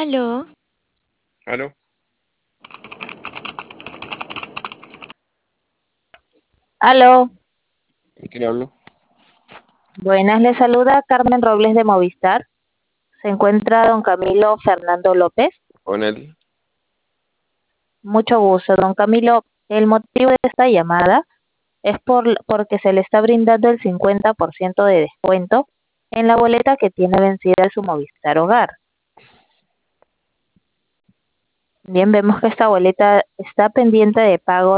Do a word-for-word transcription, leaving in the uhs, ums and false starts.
Aló, ¿Aló? Aló, ¿Con quién hablo? buenas, le saluda Carmen Robles de Movistar. Se encuentra don Camilo Fernando López. ¿Con él? Mucho gusto, don Camilo. El motivo de esta llamada es por, porque se le está brindando el cincuenta por ciento de descuento en la boleta que tiene vencida en su Movistar Hogar. Bien, vemos que esta boleta está pendiente de pago